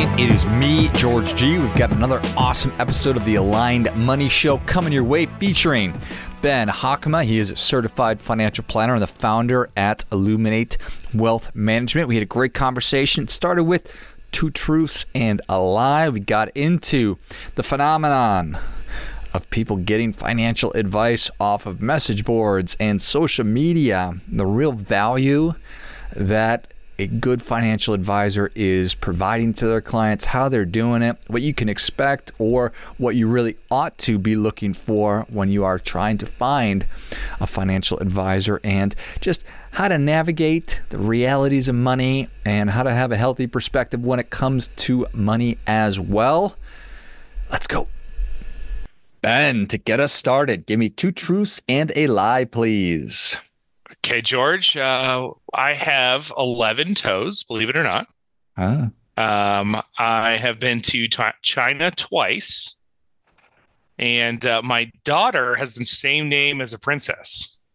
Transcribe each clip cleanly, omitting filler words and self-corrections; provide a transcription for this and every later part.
morning. It is me, George G. We've got another awesome episode of the Aligned Money Show coming your way featuring Ben Hockema. He is a certified financial planner and the founder at Illuminate Wealth Management. We had a great conversation. It started with two truths and a lie. We got into the phenomenon of people getting financial advice off of message boards and social media, the real value that a good financial advisor is providing to their clients, how they're doing it, what you can expect, or what you really ought to be looking for when you are trying to find a financial advisor, and just how to navigate the realities of money and how to have a healthy perspective when it comes to money as well. Let's go. Ben, to get us started, give me two truths and a lie, please. Okay, George, I have 11 toes, believe it or not. I have been to China twice, and my daughter has the same name as a princess.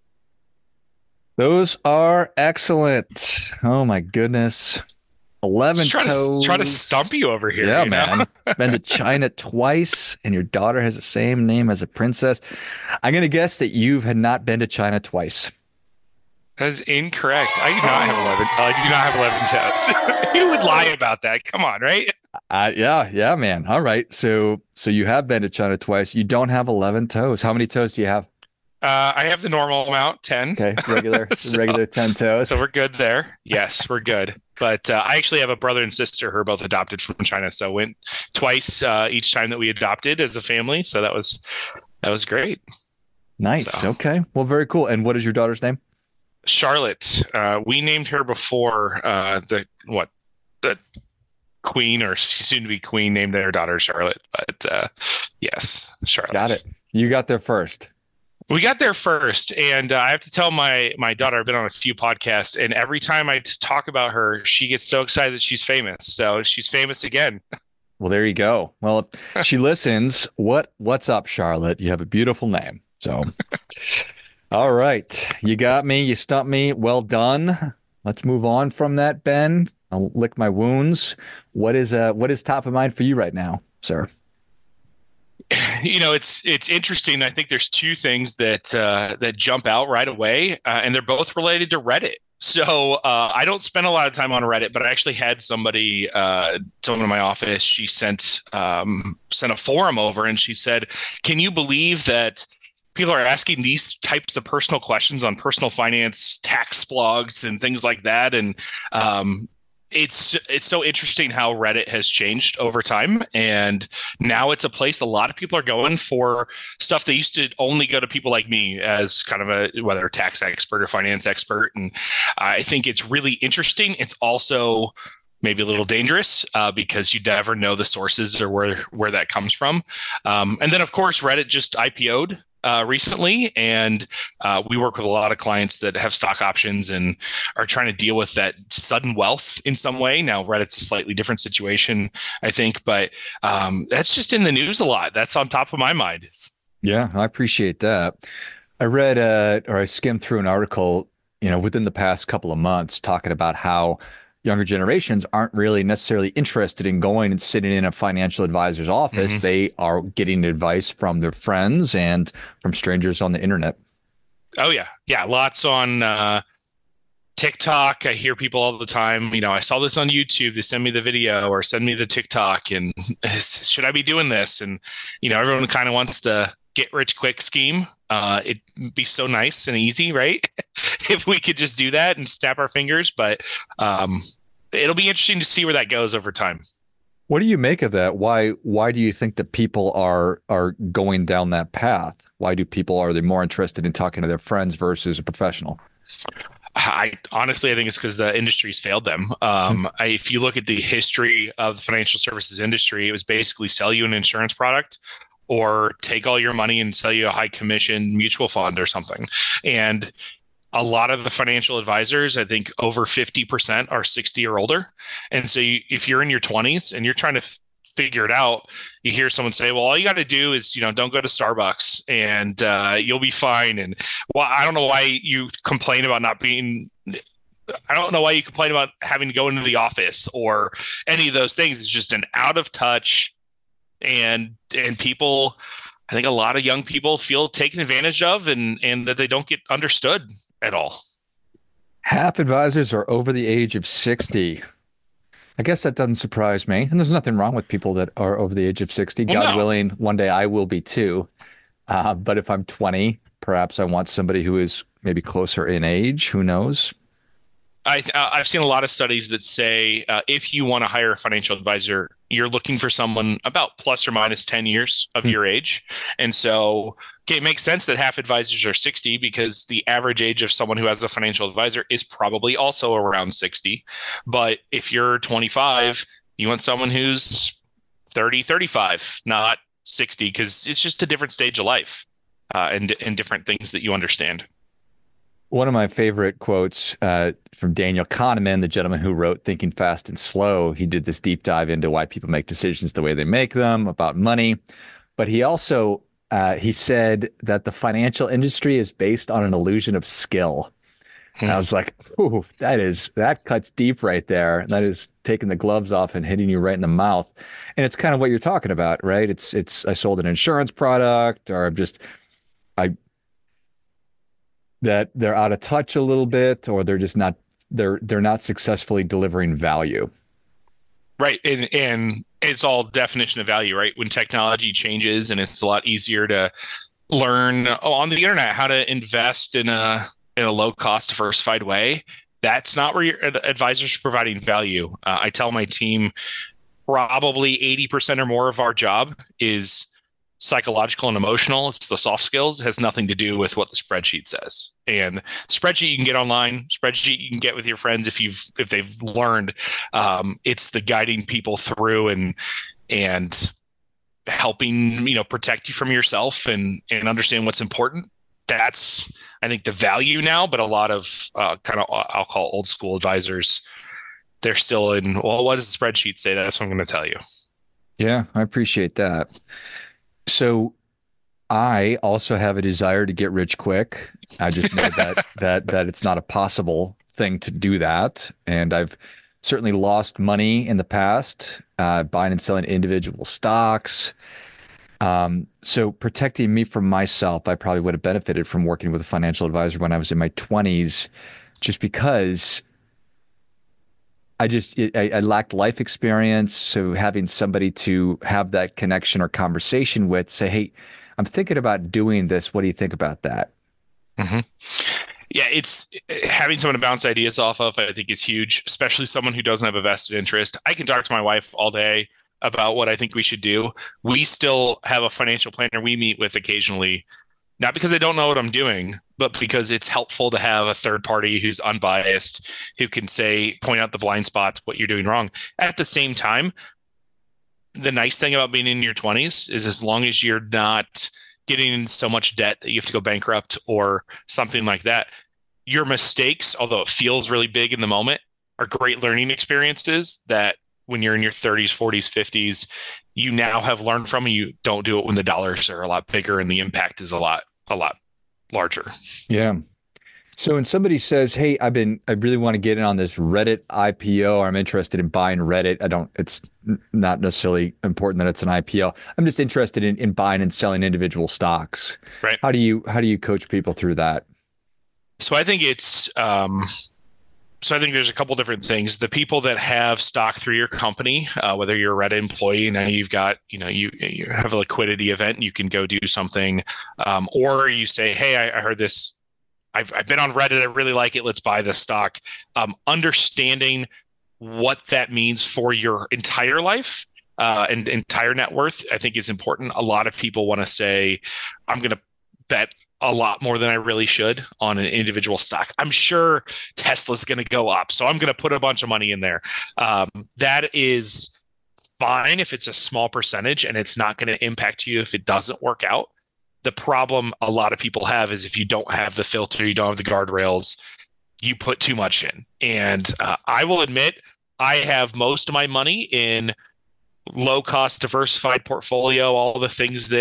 Those are excellent. Oh, my goodness. 11 toes. Try to stump you over here. Yeah, you man. know? Been to China twice, and your daughter has the same name as a princess. I'm going to guess that you have not been to China twice. That is incorrect. I do not have 11 toes. You would lie about that. Come on, right? Yeah, man. All right. So you have been to China twice. You don't have 11 toes. How many toes do you have? I have the normal amount, 10. Okay, regular 10 toes. So we're good there. Yes, we're good. But I actually have a brother and sister who are both adopted from China. So went twice each time that we adopted as a family. So that was great. Nice. So. Okay. Well, very cool. And what is your daughter's name? Charlotte. We named her before the queen, or soon to be queen, named their daughter Charlotte. But yes, Charlotte. Got it. You got there first. We got there first, and I have to tell my daughter, I've been on a few podcasts, and every time I talk about her, she gets so excited that she's famous. So she's famous again. Well, there you go. Well, if she listens, what's up, Charlotte? You have a beautiful name. So, all right. You got me. You stumped me. Well done. Let's move on from that, Ben. I'll lick my wounds. What is top of mind for you right now, sir? You know, it's interesting. I think there's two things that jump out right away, and they're both related to Reddit. So I don't spend a lot of time on Reddit, but I actually had someone in my office. She sent a forum over, and she said, "Can you believe that people are asking these types of personal questions on personal finance, tax blogs, and things like that?" And it's so interesting how Reddit has changed over time. And now it's a place a lot of people are going for stuff that used to only go to people like me as kind of whether a tax expert or finance expert. And I think it's really interesting. It's also maybe a little dangerous because you never know the sources or where that comes from. And then, of course, Reddit just IPO'd recently, and we work with a lot of clients that have stock options and are trying to deal with that sudden wealth in some way. Now, Reddit's a slightly different situation, I think, but that's just in the news a lot. That's on top of my mind. Yeah, I appreciate that. I read or I skimmed through an article, within the past couple of months talking about how younger generations aren't really necessarily interested in going and sitting in a financial advisor's office. Mm-hmm. They are getting advice from their friends and from strangers on the internet. Oh, yeah. Yeah. Lots on TikTok. I hear people all the time, I saw this on YouTube. They send me the video or send me the TikTok, and should I be doing this? And, everyone kind of wants the get rich quick scheme. It'd be so nice and easy, right? If we could just do that and snap our fingers, but it'll be interesting to see where that goes over time. What do you make of that? Why do you think that people are going down that path? Are they more interested in talking to their friends versus a professional? I honestly think it's because the industry's failed them. If you look at the history of the financial services industry, it was basically sell you an insurance product or take all your money and sell you a high commission mutual fund or something. And a lot of the financial advisors, I think over 50% are 60 or older. And so if you're in your 20s and you're trying to figure it out, you hear someone say, well, all you got to do is, don't go to Starbucks and you'll be fine. And well, I don't know why you complain about not being, I don't know why you complain about having to go into the office or any of those things. It's just an out of touch, and people, I think a lot of young people feel taken advantage of, and that they don't get understood at all. Half advisors are over the age of 60. I guess that doesn't surprise me. And there's nothing wrong with people that are over the age of 60. Well, God no. willing, one day I will be too. But if I'm 20, perhaps I want somebody who is maybe closer in age. Who knows? I've seen a lot of studies that say if you want to hire a financial advisor, you're looking for someone about plus or minus 10 years of your age. And so, okay, it makes sense that half advisors are 60 because the average age of someone who has a financial advisor is probably also around 60. But if you're 25, you want someone who's 30, 35, not 60, because it's just a different stage of life and different things that you understand. One of my favorite quotes from Daniel Kahneman, the gentleman who wrote Thinking Fast and Slow, he did this deep dive into why people make decisions the way they make them about money. But he also, he said that the financial industry is based on an illusion of skill. And I was like, ooh, that cuts deep right there. That is taking the gloves off and hitting you right in the mouth. And it's kind of what you're talking about, right? It's I sold an insurance product, or that they're out of touch a little bit, or they're just not they're not successfully delivering value. Right. And it's all definition of value, right? When technology changes and it's a lot easier to learn on the internet how to invest in a low cost diversified way, that's not where your advisors are providing value. I tell my team probably 80% or more of our job is psychological and emotional. It's the soft skills. It has nothing to do with what the spreadsheet says. And spreadsheet you can get online, spreadsheet you can get with your friends if they've learned. It's the guiding people through and helping protect you from yourself and understand what's important. That's, I think, the value now. But a lot of kind of, I'll call old school advisors, they're still in, well, what does the spreadsheet say? That's what I'm going to tell you. Yeah, I appreciate that. So I also have a desire to get rich quick. I just know that it's not a possible thing to do that. And I've certainly lost money in the past, buying and selling individual stocks. So protecting me from myself, I probably would have benefited from working with a financial advisor when I was in my 20s, just because I lacked life experience. So having somebody to have that connection or conversation with, say, hey, I'm thinking about doing this. What do you think about that? Mm-hmm. Yeah, it's having someone to bounce ideas off of, I think, is huge, especially someone who doesn't have a vested interest. I can talk to my wife all day about what I think we should do. We still have a financial planner we meet with occasionally, not because I don't know what I'm doing, but because it's helpful to have a third party who's unbiased, who can point out the blind spots, what you're doing wrong. At the same time, the nice thing about being in your 20s is as long as you're not getting in so much debt that you have to go bankrupt or something like that, your mistakes, although it feels really big in the moment, are great learning experiences that when you're in your 30s, 40s, 50s, you now have learned from, and you don't do it when the dollars are a lot bigger and the impact is a lot larger. Yeah. So when somebody says, hey, I really want to get in on this Reddit IPO, or I'm interested in buying Reddit. It's not necessarily important that it's an IPO. I'm just interested in buying and selling individual stocks. Right. How do you coach people through that? So I think there's a couple different things. The people that have stock through your company, whether you're a Reddit employee, now you've got, you have a liquidity event and you can go do something, or you say, hey, I heard this. I've been on Reddit. I really like it. Let's buy this stock. Understanding what that means for your entire life and entire net worth, I think, is important. A lot of people want to say, I'm going to bet a lot more than I really should on an individual stock. I'm sure Tesla's going to go up, so I'm going to put a bunch of money in there. That is fine if it's a small percentage and it's not going to impact you if it doesn't work out. The problem a lot of people have is if you don't have the filter, you don't have the guardrails, you put too much in. And I will admit, I have most of my money in low cost, diversified portfolio, all the things that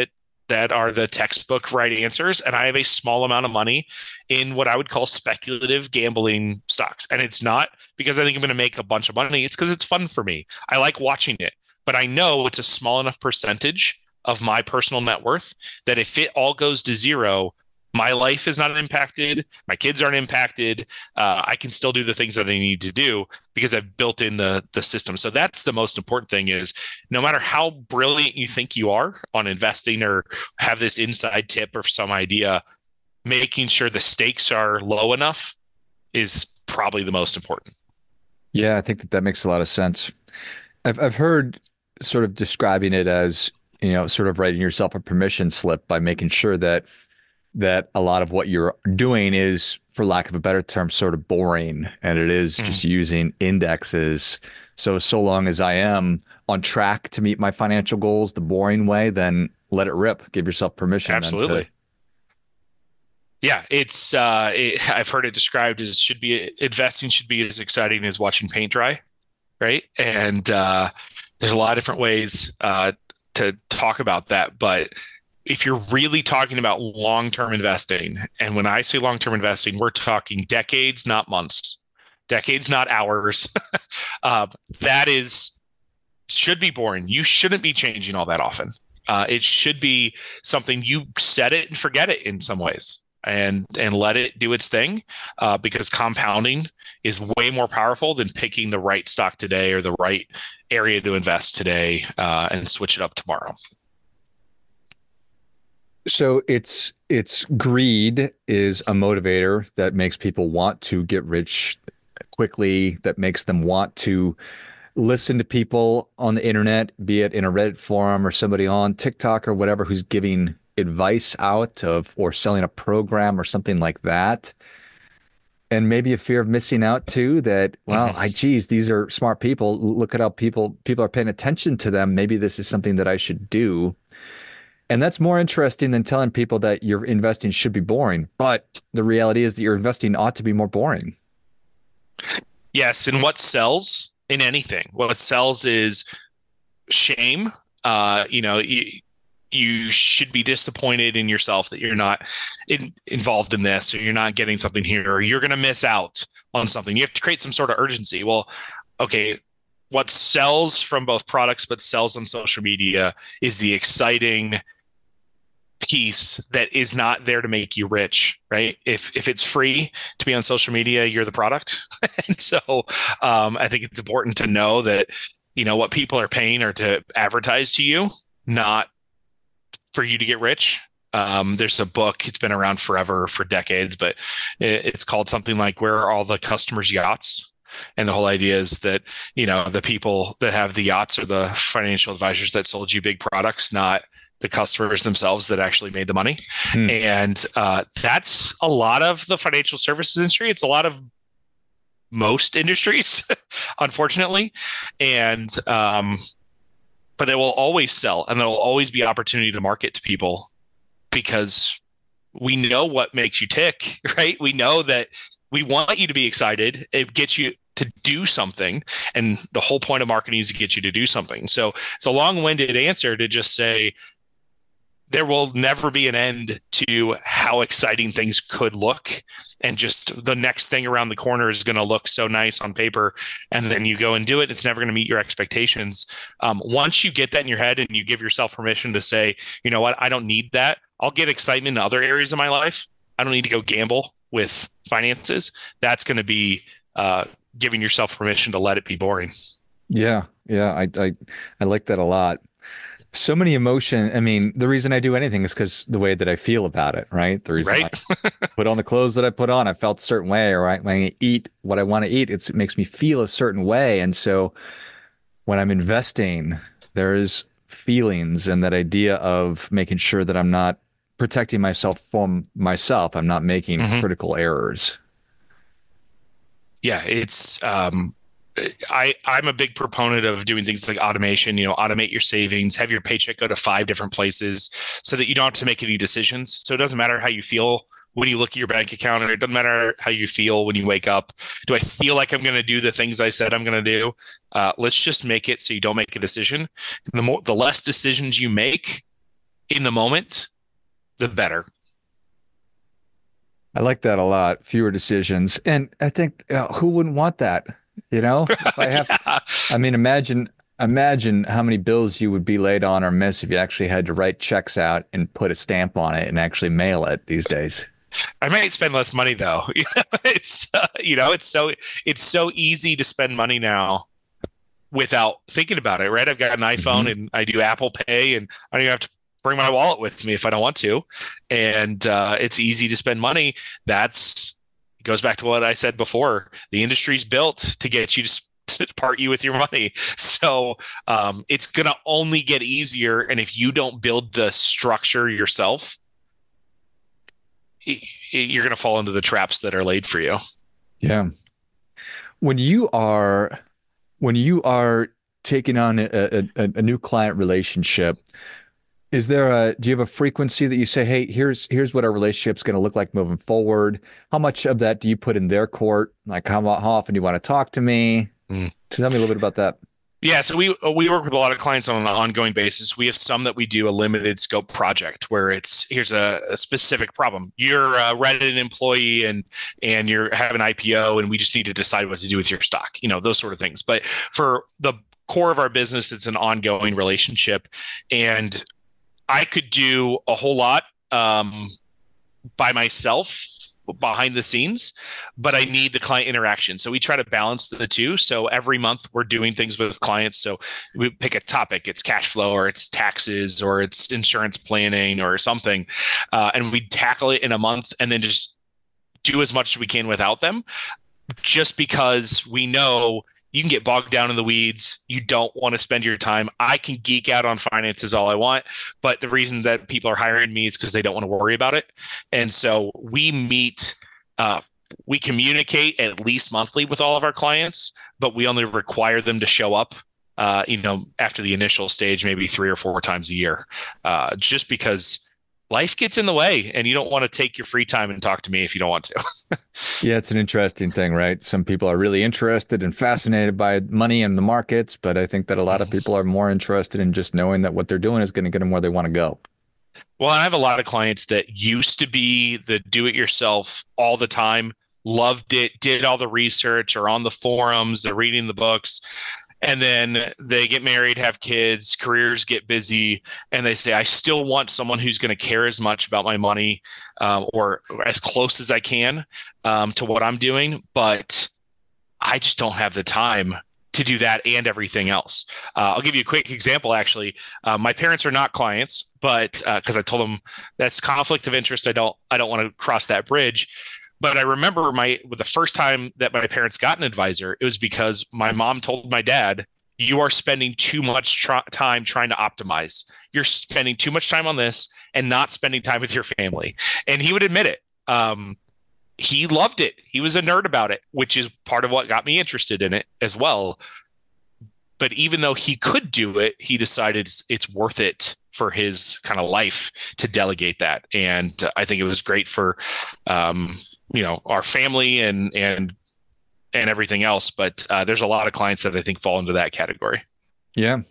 that are the textbook right answers. And I have a small amount of money in what I would call speculative gambling stocks. And it's not because I think I'm going to make a bunch of money. It's because it's fun for me. I like watching it, but I know it's a small enough percentage of my personal net worth that if it all goes to zero, my life is not impacted. My kids aren't impacted. I can still do the things that I need to do because I've built in the system. So that's the most important thing is no matter how brilliant you think you are on investing or have this inside tip or some idea, making sure the stakes are low enough is probably the most important. Yeah, I think that makes a lot of sense. I've heard sort of describing it as, sort of writing yourself a permission slip by making sure that a lot of what you're doing is, for lack of a better term, sort of boring, and it is just using indexes. So long as I am on track to meet my financial goals the boring way, then let it rip. Give yourself permission. Absolutely. Yeah, it's I've heard it described as investing should be as exciting as watching paint dry, right? And there's a lot of different ways to talk about that, but if you're really talking about long-term investing, and when I say long-term investing, we're talking decades, not months, decades, not hours. Should be boring. You shouldn't be changing all that often. It should be something you set it and forget it in some ways, and let it do its thing, because compounding is way more powerful than picking the right stock today or the right area to invest today and switch it up tomorrow. So it's greed is a motivator that makes people want to get rich quickly, that makes them want to listen to people on the internet, be it in a Reddit forum or somebody on TikTok or whatever, who's giving advice out of or selling a program or something like that. And maybe a fear of missing out too, that, well, geez, these are smart people. Look at how people are paying attention to them. Maybe this is something that I should do. And that's more interesting than telling people that your investing should be boring. But the reality is that your investing ought to be more boring. Yes. And what sells in anything? What sells is shame. You should be disappointed in yourself that you're not involved in this, or you're not getting something here, or you're going to miss out on something. You have to create some sort of urgency. Well, okay, what sells from both products but sells on social media is the exciting piece that is not there to make you rich, right? If it's free to be on social media, you're the product. And so I think it's important to know that, what people are paying are to advertise to you, not for you to get rich. There's a book, it's been around forever, for decades, but it's called something like Where Are All the Customers' Yachts? And the whole idea is that, the people that have the yachts are the financial advisors that sold you big products, not the customers themselves that actually made the money. And that's a lot of the financial services industry. It's a lot of most industries, unfortunately. And, but it will always sell, and there will always be opportunity to market to people, because we know what makes you tick, right? We know that we want you to be excited. It gets you to do something. And the whole point of marketing is to get you to do something. So it's a long-winded answer to just say, there will never be an end to how exciting things could look. And just the next thing around the corner is going to look so nice on paper. And then you go and do it. It's never going to meet your expectations. Once you get that in your head and you give yourself permission to say, you know what, I don't need that. I'll get excitement in other areas of my life. I don't need to go gamble with finances. That's going to be giving yourself permission to let it be boring. Yeah. I like that a lot. So many emotion. I mean, the reason I do anything is because the way that I feel about it, right? The reason I put on the clothes that I put on, I felt a certain way, right? When I eat what I want to eat, it makes me feel a certain way. And so when I'm investing, there's feelings and that idea of making sure that I'm not protecting myself from myself. I'm not making critical errors. Yeah, it's I'm a big proponent of doing things like automation, automate your savings, have your paycheck go to 5 different places so that you don't have to make any decisions. So it doesn't matter how you feel when you look at your bank account, or it doesn't matter how you feel when you wake up. Do I feel like I'm going to do the things I said I'm going to do? Let's just make it so you don't make a decision. The less decisions you make, in the moment, the better. I like that a lot. Fewer decisions. And I think who wouldn't want that? You know, if I have, Yeah. I mean, imagine how many bills you would be laid on or miss if you actually had to write checks out and put a stamp on it and actually mail it these days. I might spend less money though. It's so easy to spend money now without thinking about it, right? I've got an iPhone Hmm. and I do Apple Pay, and I don't even have to bring my wallet with me if I don't want to. And it's easy to spend money. That's it goes back to what I said before. The industry's built to get you to part you with your money. So it's going to only get easier. And if you don't build the structure yourself, you're going to fall into the traps that are laid for you. Yeah. When you are when you are taking on a new client relationship, is there do you have a frequency that you say, hey, here's what our relationship's going to look like moving forward? How much of that do you put in their court? Like how often do you want to talk to me? Mm. So tell me a little bit about that. Yeah, so we work with a lot of clients on an ongoing basis. We have some that we do a limited scope project where it's here's a specific problem. You're a Reddit employee and you're have an IPO and we just need to decide what to do with your stock. Those sort of things. But for the core of our business, it's an ongoing relationship, and I could do a whole lot by myself behind the scenes, but I need the client interaction. So we try to balance the two. So every month we're doing things with clients. So we pick a topic, it's cash flow or it's taxes or it's insurance planning or something. And we tackle it in a month and then just do as much as we can without them, just because we know you can get bogged down in the weeds. You don't want to spend your time. I can geek out on finances all I want, but the reason that people are hiring me is because they don't want to worry about it. And so we meet, we communicate at least monthly with all of our clients, but we only require them to show up, after the initial stage, maybe 3 or 4 times a year, just because life gets in the way and you don't want to take your free time and talk to me if you don't want to. Yeah, it's an interesting thing, right? Some people are really interested and fascinated by money and the markets, but I think that a lot of people are more interested in just knowing that what they're doing is going to get them where they want to go. Well, I have a lot of clients that used to be the do it yourself all the time, loved it, did all the research, or on the forums, they're reading the books. And then they get married, have kids, careers get busy, and they say, I still want someone who's going to care as much about my money or as close as I can to what I'm doing. But I just don't have the time to do that and everything else. I'll give you a quick example. Actually, my parents are not clients, but because I told them that's conflict of interest, I don't want to cross that bridge. But I remember the first time that my parents got an advisor, it was because my mom told my dad, "You are spending too much time trying to optimize. You're spending too much time on this and not spending time with your family." And he would admit it. He loved it. He was a nerd about it, which is part of what got me interested in it as well. But even though he could do it, he decided it's worth it for his kind of life to delegate that. And I think it was great for, our family and everything else. But there's a lot of clients that I think fall into that category. Yeah.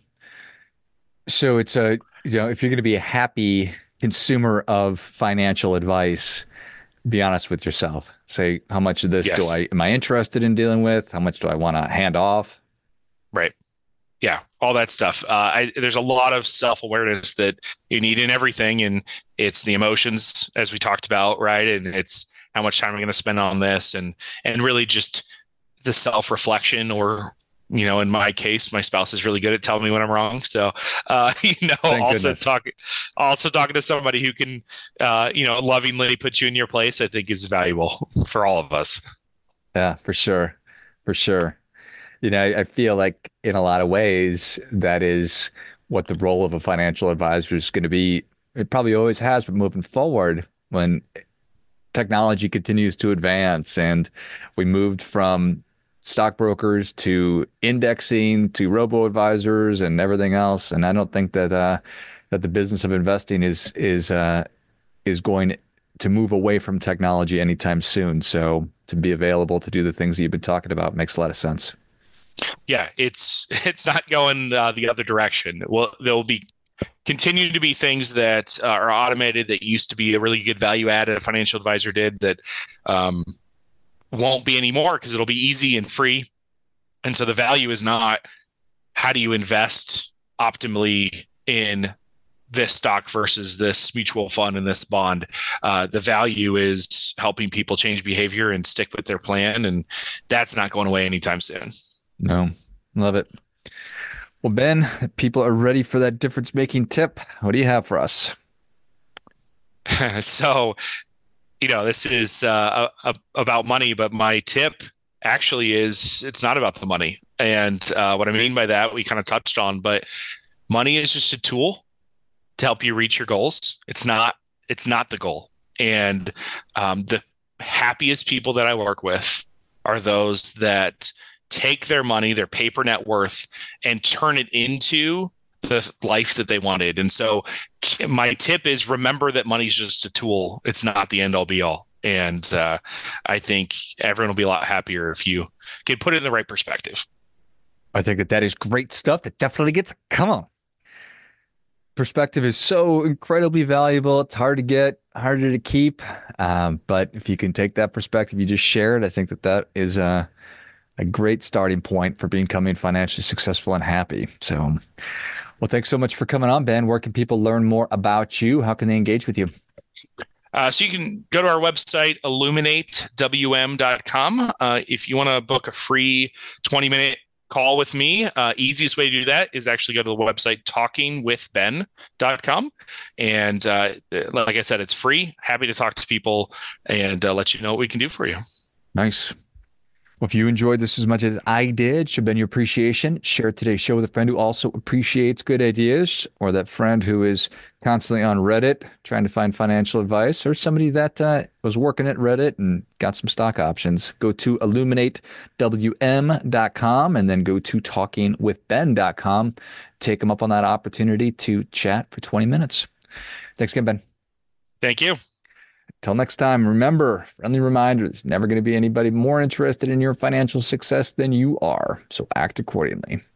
So it's if you're going to be a happy consumer of financial advice, be honest with yourself. Say, how much of this Yes. am I interested in dealing with? How much do I want to hand off? Right. Yeah, all that stuff. There's a lot of self-awareness that you need in everything, and it's the emotions, as we talked about, right? And it's how much time I'm going to spend on this, and really just the self-reflection. Or, in my case, my spouse is really good at telling me when I'm wrong. So, Thank goodness. Also talking to somebody who can, lovingly put you in your place, I think is valuable for all of us. Yeah, for sure. For sure. I feel like in a lot of ways, that is what the role of a financial advisor is going to be. It probably always has, but moving forward, when technology continues to advance and we moved from stockbrokers to indexing to robo advisors and everything else. And I don't think that the business of investing is going to move away from technology anytime soon. So to be available to do the things that you've been talking about makes a lot of sense. Yeah, it's not going the other direction. Well, there'll be continue to be things that are automated that used to be a really good value add a financial advisor did that won't be anymore because it'll be easy and free. And so the value is not how do you invest optimally in this stock versus this mutual fund and this bond. The value is helping people change behavior and stick with their plan. And that's not going away anytime soon. No, love it. Well, Ben, people are ready for that difference making tip. What do you have for us? So, this is about money, but my tip actually is it's not about the money. And what I mean by that, we kind of touched on, but money is just a tool to help you reach your goals. It's not the goal. And the happiest people that I work with are those that take their money, their paper net worth, and turn it into the life that they wanted. And so my tip is remember that money is just a tool. It's not the end all be all. And I think everyone will be a lot happier if you can put it in the right perspective. I think that is great stuff. That definitely gets, come on. Perspective is so incredibly valuable. It's hard to get, harder to keep. But if you can take that perspective you just shared, I think that is a great starting point for becoming financially successful and happy. So, well, thanks so much for coming on, Ben. Where can people learn more about you? How can they engage with you? So you can go to our website, illuminatewm.com. If you want to book a free 20-minute call with me, easiest way to do that is actually go to the website, talkingwithben.com. And like I said, it's free. Happy to talk to people and let you know what we can do for you. Nice. Well, if you enjoyed this as much as I did, should been your appreciation, share today's show with a friend who also appreciates good ideas, or that friend who is constantly on Reddit trying to find financial advice, or somebody that was working at Reddit and got some stock options. Go to illuminatewm.com and then go to talkingwithben.com. Take them up on that opportunity to chat for 20 minutes. Thanks again, Ben. Thank you. Till next time, remember, friendly reminder, there's never going to be anybody more interested in your financial success than you are. So act accordingly.